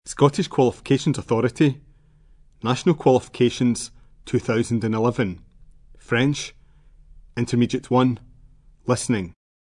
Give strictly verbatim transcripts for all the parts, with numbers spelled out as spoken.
Scottish Qualifications Authority, National Qualifications two thousand eleven, French, Intermediate one, Listening.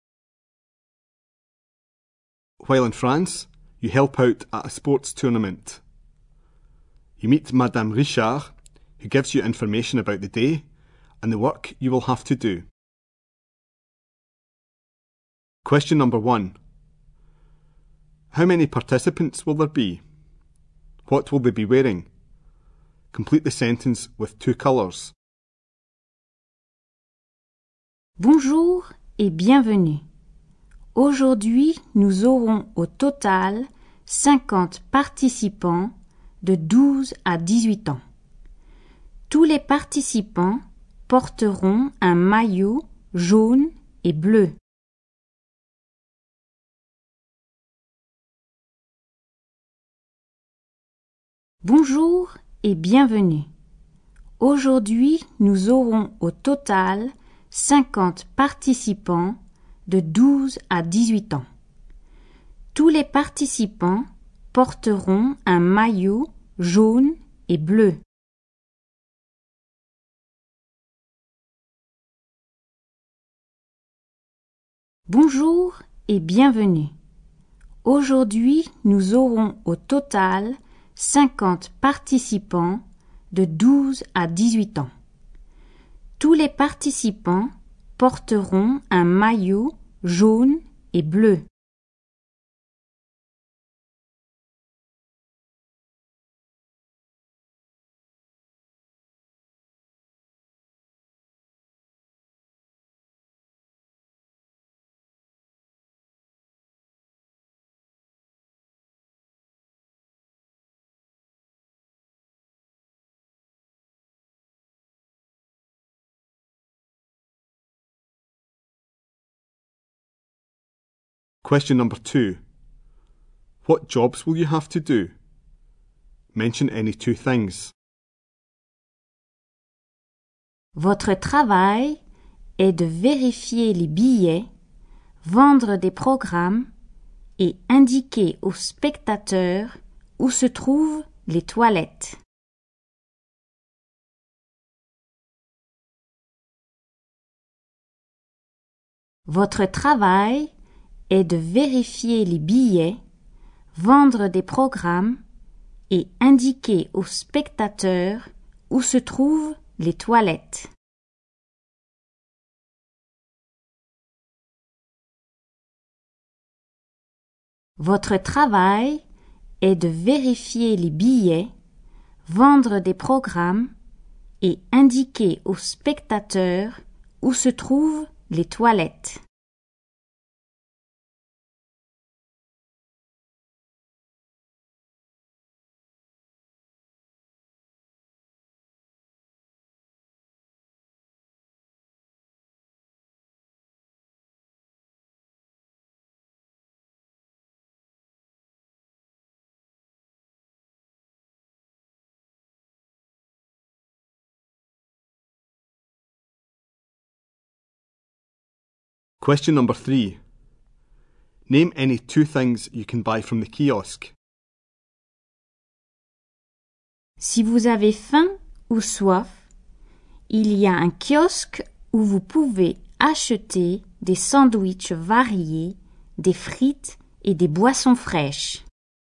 While in France, you help out at a sports tournament. You meet Madame Richard, who gives you information about the day and the work you will have to do. Question number one. How many participants will there be? What will they be wearing? Complete the sentence with two colours. Bonjour et bienvenue. Aujourd'hui, nous aurons au total cinquante participants de douze à dix-huit ans. Tous les participants porteront un maillot jaune et bleu. Bonjour et bienvenue. Aujourd'hui, nous aurons au total cinquante participants de douze à dix-huit ans. Tous les participants porteront un maillot jaune et bleu. Bonjour et bienvenue. Aujourd'hui, nous aurons au total cinquante participants de douze à dix-huit ans. Tous les participants porteront un maillot jaune et bleu. Question number two. What jobs will you have to do? Mention any two things. Votre travail est de vérifier les billets, vendre des programmes et indiquer aux spectateurs où se trouvent les toilettes. Votre travail est de vérifier les billets, vendre des programmes et indiquer aux spectateurs où se trouvent les toilettes. Votre travail est de vérifier les billets, vendre des programmes et indiquer aux spectateurs où se trouvent les toilettes. Question number three. Name any two things you can buy from the kiosk. Si vous avez faim ou soif, il y a un kiosque où vous pouvez acheter des sandwichs variés, des frites et des boissons fraîches.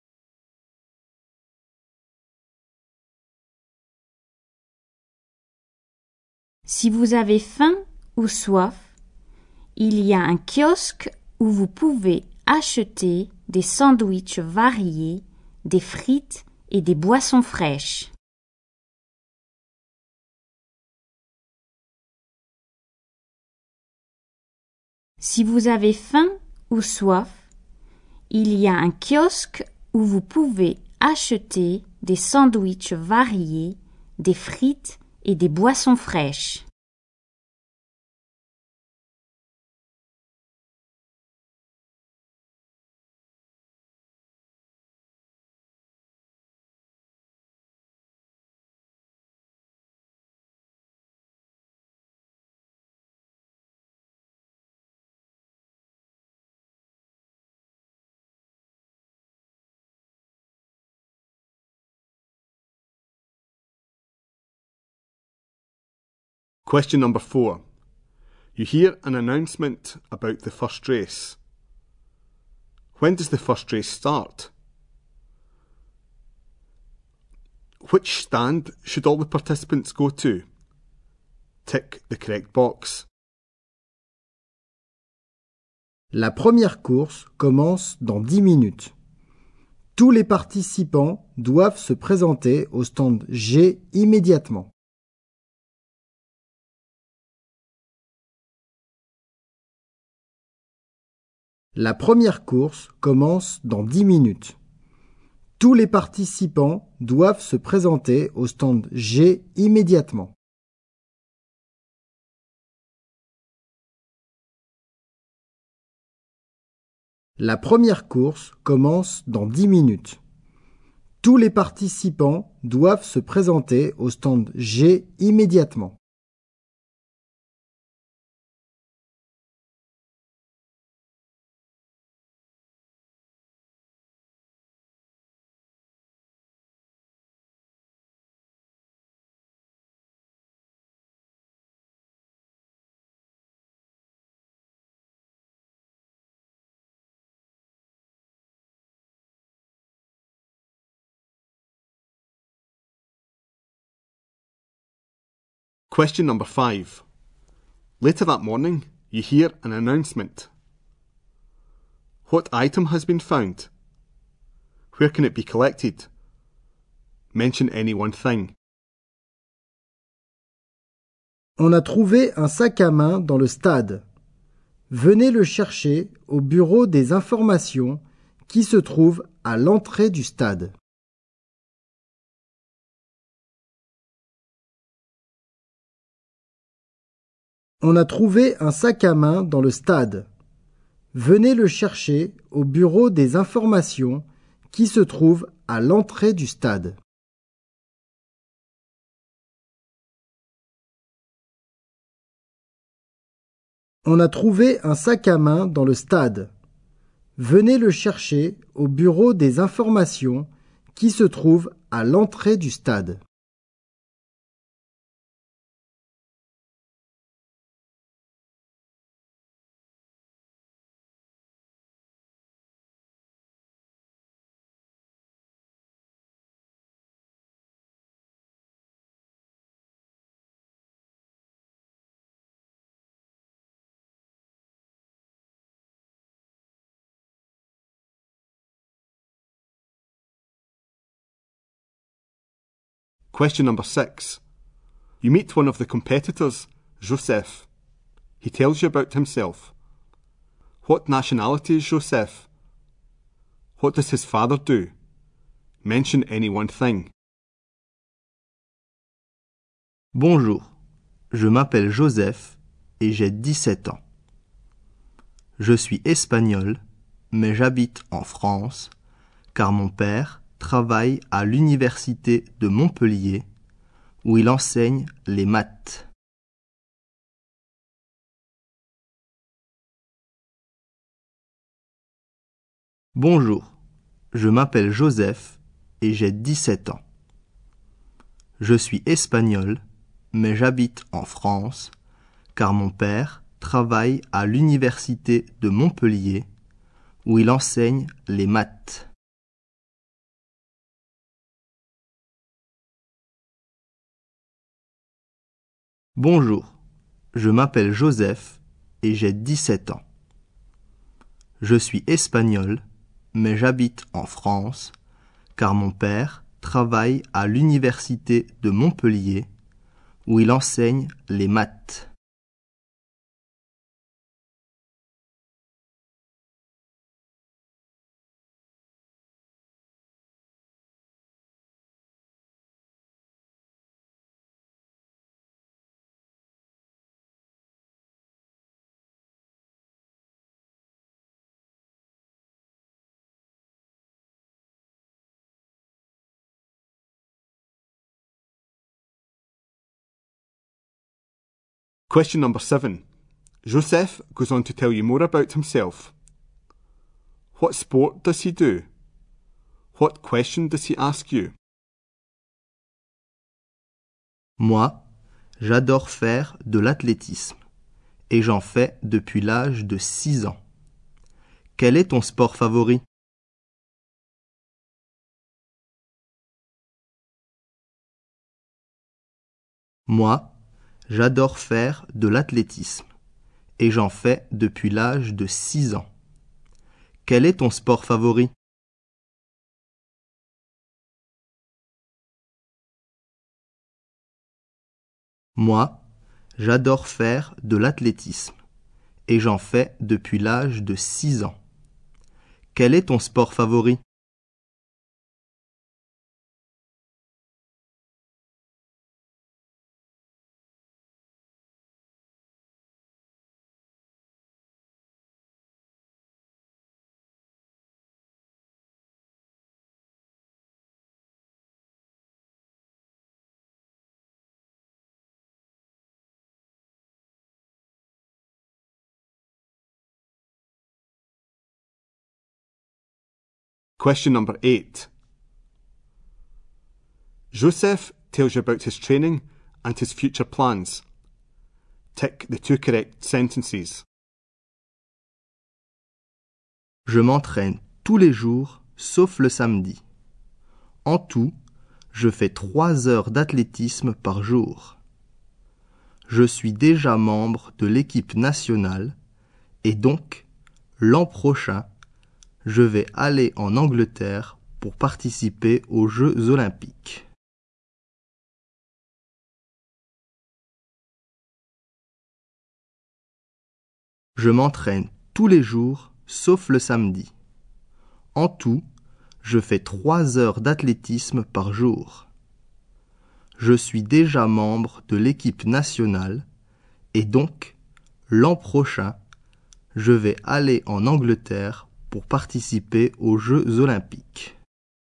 Si vous avez faim ou soif, il y a un kiosque où vous pouvez acheter des sandwichs variés, des frites et des boissons fraîches. Si vous avez faim ou soif, il y a un kiosque où vous pouvez acheter des sandwichs variés, des frites et des boissons fraîches. Question number four. You hear an announcement about the first race. When does the first race start? Which stand should all the participants go to? Tick the correct box. La première course commence dans dix minutes. Tous les participants doivent se présenter au stand G immédiatement. La première course commence dans dix minutes. Tous les participants doivent se présenter au stand G immédiatement. La première course commence dans dix minutes. Tous les participants doivent se présenter au stand G immédiatement. Question number five. Later that morning, you hear an announcement. What item has been found? Where can it be collected? Mention any one thing. On a trouvé un sac à main dans le stade. Venez le chercher au bureau des informations qui se trouve à l'entrée du stade. On a trouvé un sac à main dans le stade. Venez le chercher au bureau des informations qui se trouve à l'entrée du stade. On a trouvé un sac à main dans le stade. Venez le chercher au bureau des informations qui se trouve à l'entrée du stade. Question number six. You meet one of the competitors, Joseph. He tells you about himself. What nationality is Joseph? What does his father do? Mention any one thing. Bonjour, je m'appelle Joseph et j'ai dix-sept ans. Je suis espagnol, mais j'habite en France, car mon père travaille à l'université de Montpellier, où il enseigne les maths. Bonjour, je m'appelle Joseph et j'ai dix-sept ans. Je suis espagnol, mais j'habite en France, car mon père travaille à l'université de Montpellier, où il enseigne les maths. Bonjour, je m'appelle Joseph et j'ai dix-sept ans. Je suis espagnol, mais j'habite en France, car mon père travaille à l'université de Montpellier, où il enseigne les maths. Question number seven. Joseph goes on to tell you more about himself. What sport does he do? What question does he ask you? Moi, J'adore faire de l'athlétisme et j'en fais depuis l'âge de six ans. Quel est ton sport favori? Moi, j'adore faire de l'athlétisme et j'en fais depuis l'âge de six ans. Quel est ton sport favori? Moi, j'adore faire de l'athlétisme et j'en fais depuis l'âge de six ans. Quel est ton sport favori? Question number eight. Joseph tells you about his training and his future plans. Tick the two correct sentences. Je m'entraîne tous les jours, sauf le samedi. En tout, je fais trois heures d'athlétisme par jour. Je suis déjà membre de l'équipe nationale et donc, l'an prochain, je vais aller en Angleterre pour participer aux Jeux olympiques. Je m'entraîne tous les jours, sauf le samedi. En tout, je fais trois heures d'athlétisme par jour. Je suis déjà membre de l'équipe nationale et donc, l'an prochain, je vais aller en Angleterre pour participer aux Jeux olympiques.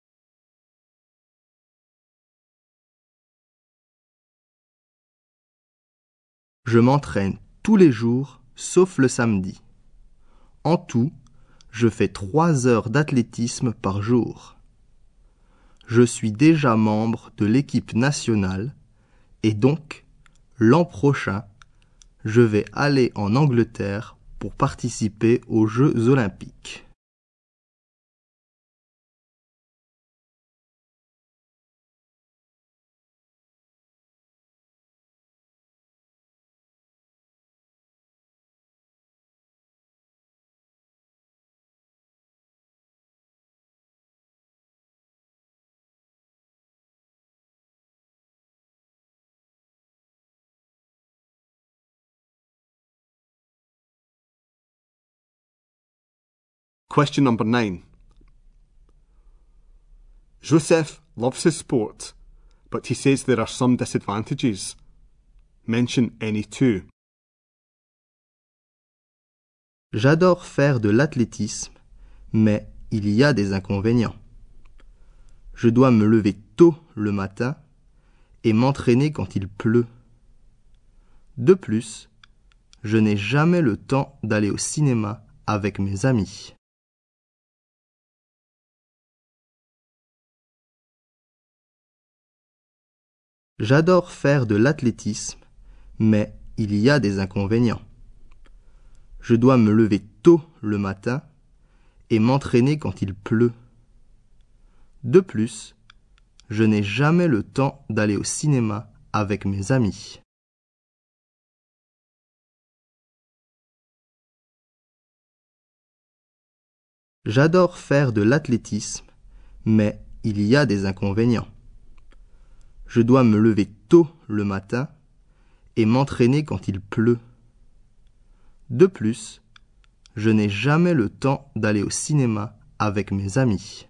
Je m'entraîne tous les jours, sauf le samedi. En tout, je fais trois heures d'athlétisme par jour. Je suis déjà membre de l'équipe nationale et donc, l'an prochain, je vais aller en Angleterre pour participer aux Jeux olympiques. Question number nine. Joseph loves his sport, but he says there are some disadvantages. Mention any two. J'adore faire de l'athlétisme, mais il y a des inconvénients. Je dois me lever tôt le matin et m'entraîner quand il pleut. De plus, je n'ai jamais le temps d'aller au cinéma avec mes amis. J'adore faire de l'athlétisme, mais il y a des inconvénients. Je dois me lever tôt le matin et m'entraîner quand il pleut. De plus, je n'ai jamais le temps d'aller au cinéma avec mes amis. J'adore faire de l'athlétisme, mais il y a des inconvénients. Je dois me lever tôt le matin et m'entraîner quand il pleut. De plus, je n'ai jamais le temps d'aller au cinéma avec mes amis.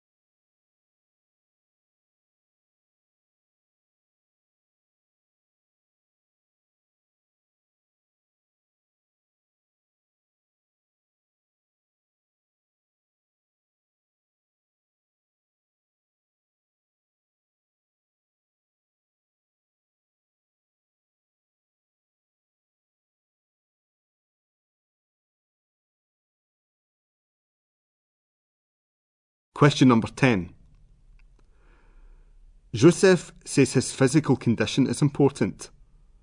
Question number ten. Joseph says his physical condition is important.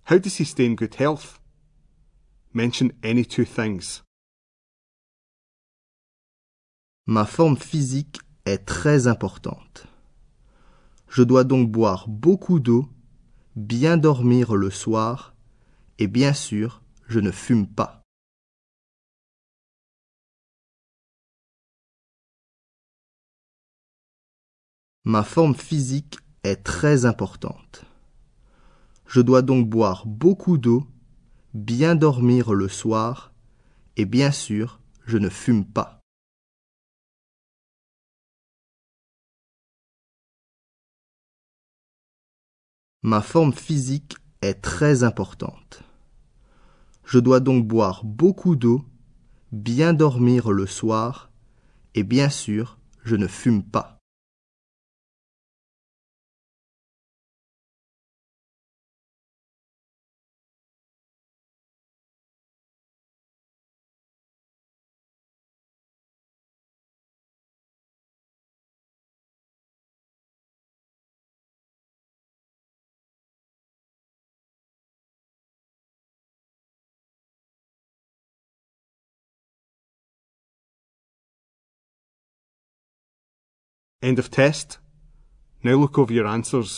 How does he stay in good health? Mention any two things. Ma forme physique est très importante. Je dois donc boire beaucoup d'eau, bien dormir le soir, et bien sûr, je ne fume pas. Ma forme physique est très importante. Je dois donc boire beaucoup d'eau, bien dormir le soir, et bien sûr, je ne fume pas. Ma forme physique est très importante. Je dois donc boire beaucoup d'eau, bien dormir le soir, et bien sûr, je ne fume pas. End of test. Now look over your answers.